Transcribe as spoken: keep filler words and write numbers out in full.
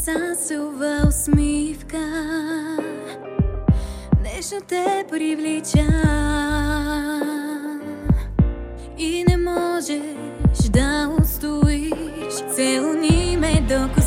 засилва усмивка, нещо те привлича и не можеш да устоиш. Целуни ме до